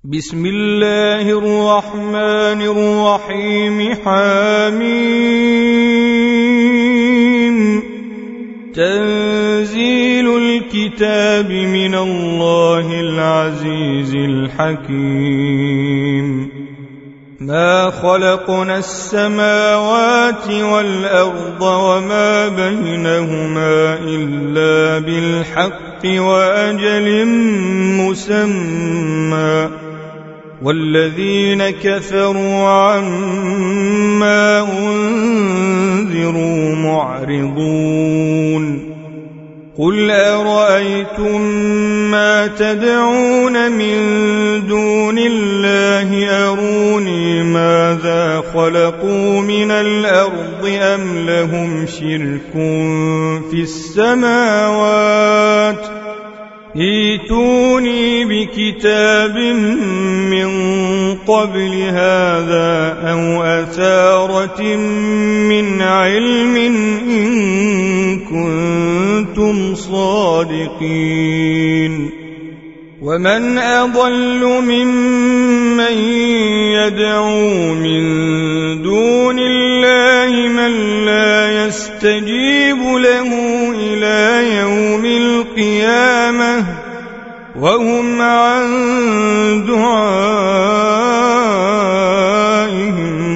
بسم الله الرحمن الرحيم حميم تنزيل الكتاب من الله العزيز الحكيم ما خلقنا السماوات والأرض وما بينهما إلا بالحق وأجل مسمى والذين كفروا عما أنذروا معرضون قل أرأيتم ما تدعون من دون الله أروني ماذا خلقوا من الأرض أم لهم شرك في السماوات ائتوني بكتاب من قبل هذا أو أثارة من علم إن كنتم صادقين ومن أضل ممن يدعو من دون الله من لا يستجيب له إلى يوم القيامة وهم عن دعائهم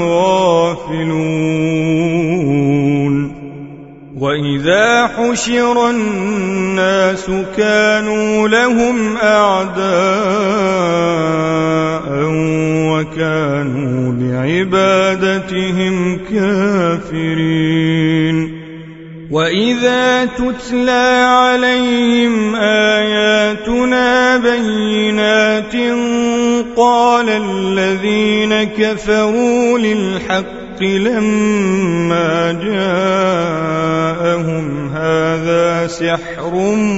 غافلون وإذا حشر الناس كانوا لهم أعداء وكانوا بعبادتهم كافرين وإذا تتلى عليهم آياتنا بينات قال الذين كفروا للحق لما جاءهم هذا سحر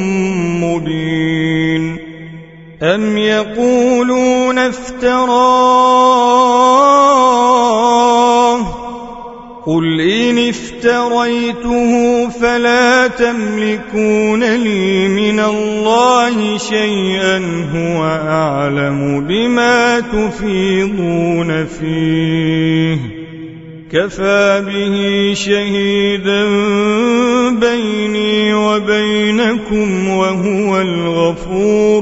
مبين أم يقولون افتراه قل إن افتريته فلا تملكون لي من الله شيئا هو أعلم بما تفيضون فيه كفى به شهيدا بيني وبينكم وهو الغفور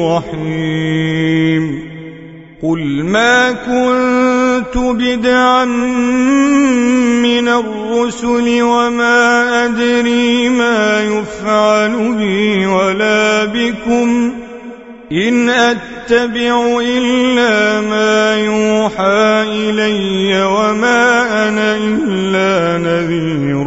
الرحيم قل ما كنت بدعا من الرسل وما أدري ما يفعل بي ولا بكم إن أتبع إلا ما يوحى إلي وما أنا إلا نذير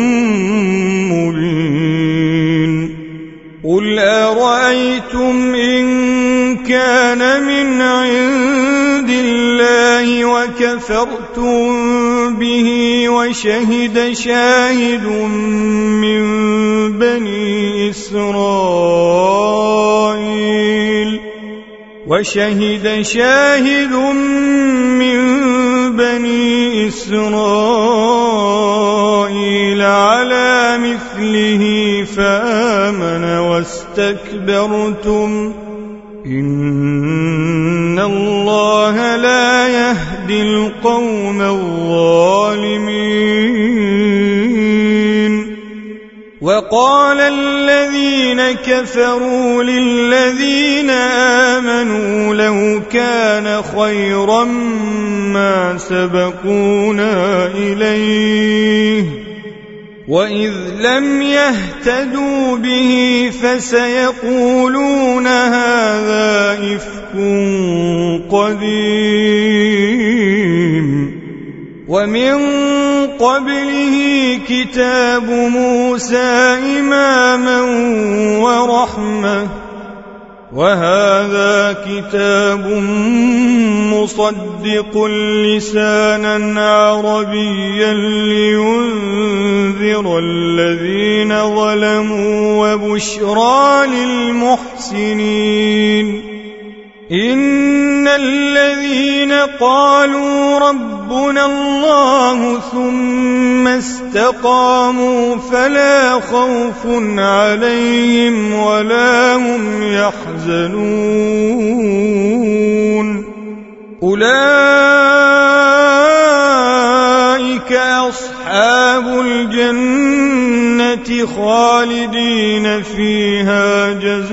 مبين قل أرأيتم إن كان من عند الله وكفرتم به وشهد شاهد من بني إسرائيل على مثله فآمن واستكبرتم إن الله لا يهدي القوم الظالمين وقال الذين كفروا للذين آمنوا لو كان خيرا ما سبقونا إليه وإذ لم يهتدوا به فسيقولون هذا إفك قديم ومن قبله كتاب موسى إماما ورحمة وهذا كتاب مصدق لسانا عربيا لينذر الذين ظلموا وبشرى للمحسنين إن الذين قالوا ربنا الله ثم استقاموا فلا خوف عليهم ولا هم يحزنون أولئك أصحاب الجنة خالدين فيها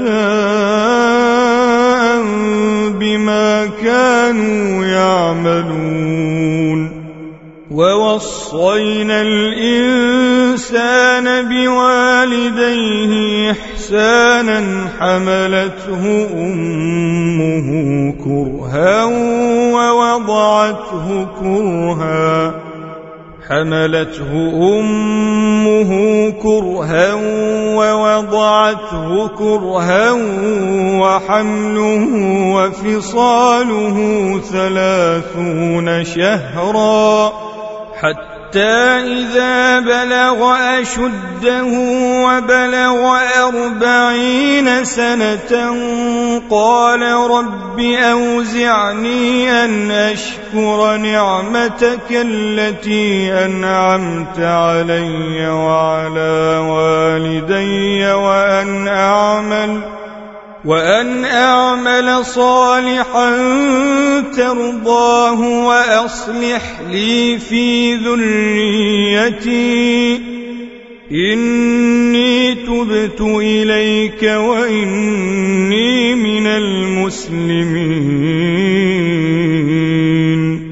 جزاء بما كانوا يعملون ووصينا الإنسان بوالديه إحسانا حملته أمه كرها ووضعته كرها وحمله وفصاله 30 شهرا حتى إذا بلغ أشده وبلغ 40 سنة قال رب أوزعني أن أشكر نعمتك التي أنعمت علي وعلى والدي وأن أعمل صالحا ترضاه وأصلح لي في ذريتي إني تبت إليك وإني من المسلمين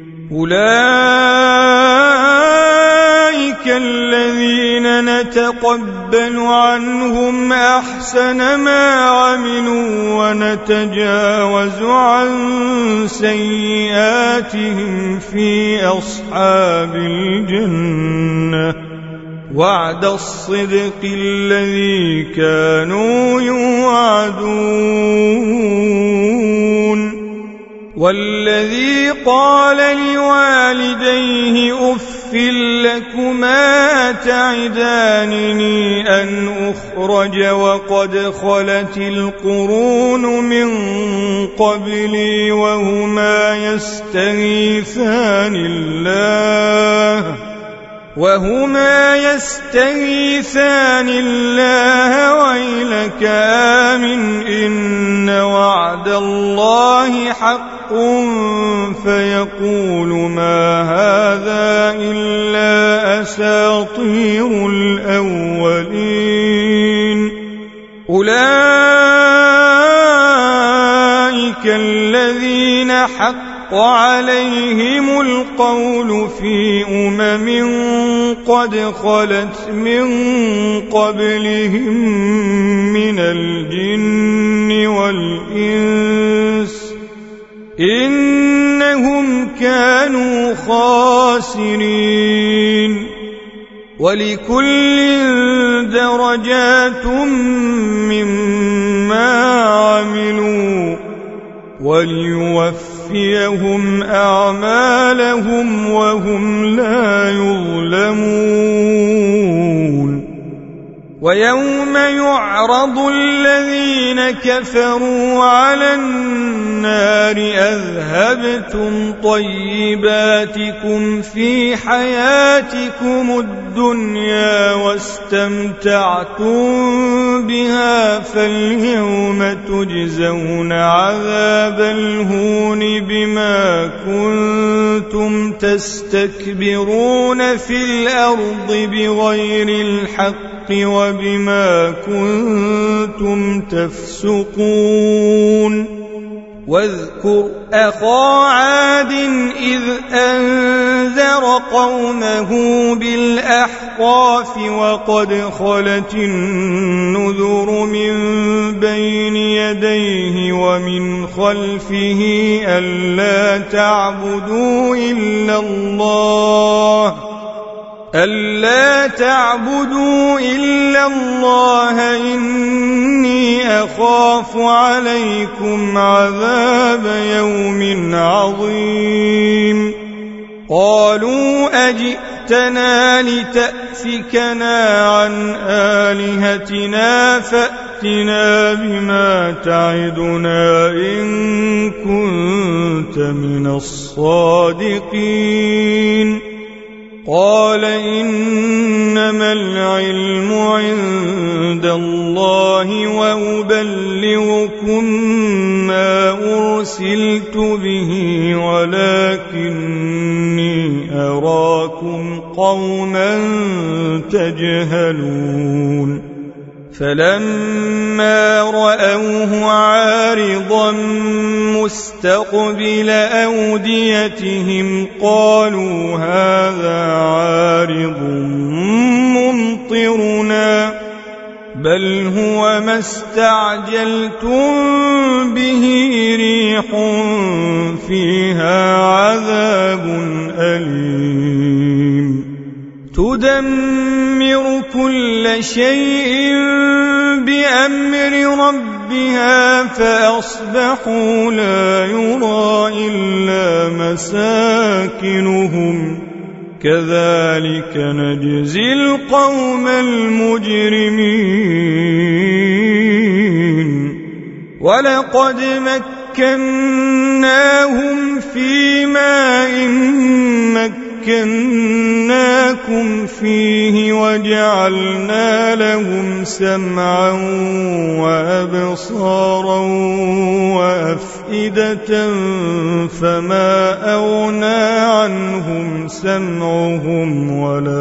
أولئك الذين نتقبل عنهم أحسن ما عملوا ونتجاوز عن سيئاتهم في أصحاب الجنة وعد الصدق الذي كانوا يوعدون والذي قال لوالديه أف لكما تعدانني أن أخرج وقد خلت القرون من قبلي وهما يستغيثان الله ويلك آمن إن وعد الله حق فيقول ما هذا إلا أساطير الأولين أولئك الذين حق عليهم القول في قد خلت من قبلهم من الجن والإنس إنهم كانوا خاسرين ولكل درجات مما عملوا وليوفيهم أعمالهم وهم لا يظلمون ويوم يعرض الذين كفروا على النار أذهبتم طيباتكم في حياتكم الدنيا واستمتعتم بها فاليوم تجزون عذاب الهون بما كنتم تستكبرون في الأرض بغير الحق وبما كنتم تفسقون واذكر أخا عاد إذ أنذر قومه بالأحقاف وقد خلت النذر من بين يديه ومن خلفه ألا تعبدوا إلا الله إني أخاف عليكم عذاب يوم عظيم قالوا أجئتنا لتأفكنا عن آلهتنا فأتنا بما تعدنا إن كنت من الصادقين قال إنما العلم عند الله وأبلغكم أبلغكم ما أرسلت به ولكني أراكم قوما تجهلون فلما رأوه عارضا مستقبل أوديتهم قالوا هذا عارض ممطرنا بل هو ما استعجلتم به ريح فيها عذاب أليم تدمر كل شيء بأمر ربها فأصبحوا لا يرى إلا مساكنهم كذلك نجزي القوم المجرمين ولقد مكناهم في ماء مكناكم فيه وجعلنا لهم سمعا وأبصارا وأفئدة فما أغنى عنهم سمعهم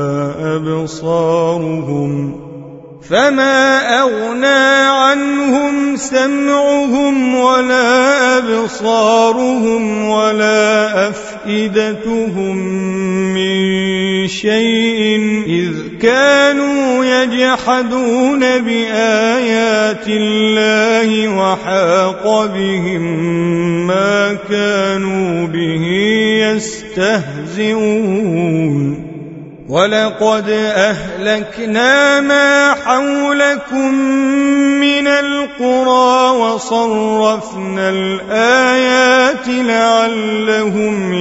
ولا أبصارهم ولا أفئدتهم من شيء إذ كانوا يجحدون بآيات الله وحاق بهم ما كانوا به يستهزئون ولقد أهلكنا ما حولكم من القرى وصرفنا الآيات لعلهم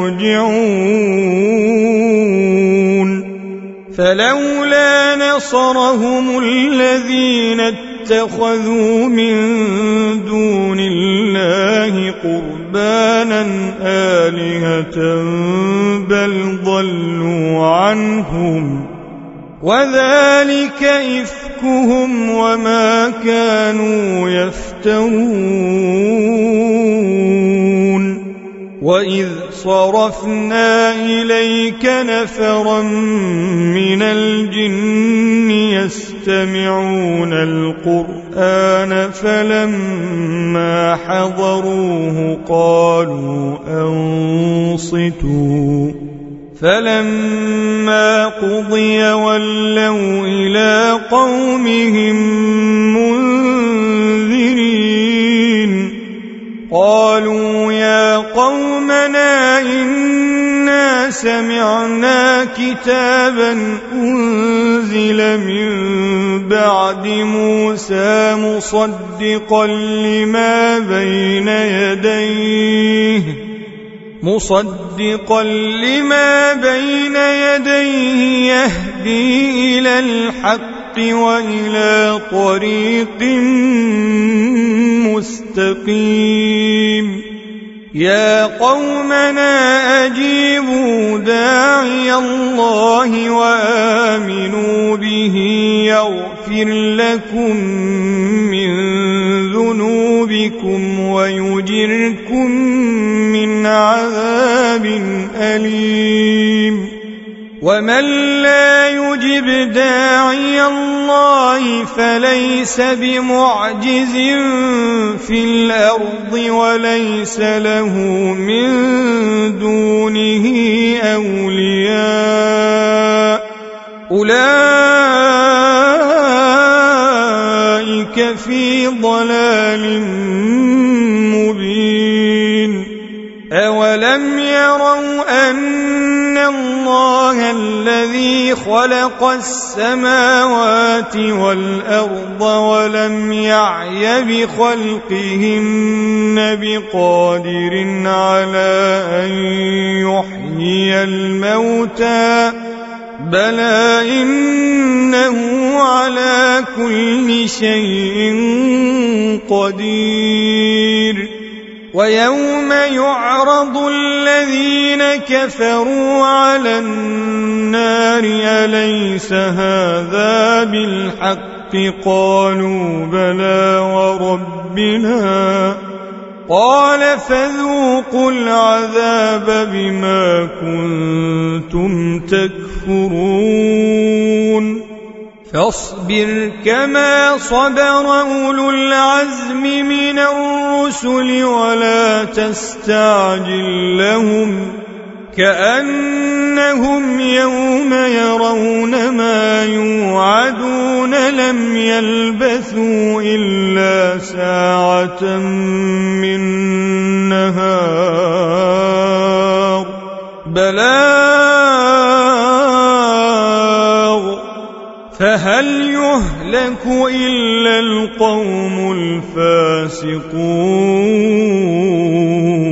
يرجعون فلولا نصرهم الذين اتخذوا من دون الله قربانا آلهة بل ضلوا عنهم وذلك إفكهم وما كانوا يفترون وإذ صرفنا إليك نفرا من الجن يستمعون القرآن فلما حضروه قالوا أنصتوا فلما قضي ولوا إلى قومهم منذرين قالوا يا قومنا إنا سمعنا كتابا أنزل من بعد موسى مصدقا لما بين يديه يهدي إلى الحق وإلى طريق مستقيم يا قومنا أجيبوا داعي الله وآمنوا به يغفر لكم من ذنوبكم ويجركم من عذاب أليم ومن لا يجب داعي الله فليس بمعجز في الأرض وليس له من دونه أولياء أولئك في ضلال مبين أولم يروا أن الله الذي خلق السماوات والأرض ولم يعي بخلقهن بقادر على أن يحيي الموتى بلى إنه على كل شيء قدير ويوم يعرض الذين كفروا على النار أليس هذا بالحق قالوا بلى وربنا ربنا قال فذوقوا العذاب بما كنتم تكفرون فاصبر كما صبر أولو العزم من الرسل ولا تستعجل لهم كأنهم يوم يرون ما يوعدون لم يلبثوا إلا ساعة من نهار بلاغ فهل يهلك إلا القوم الفاسقون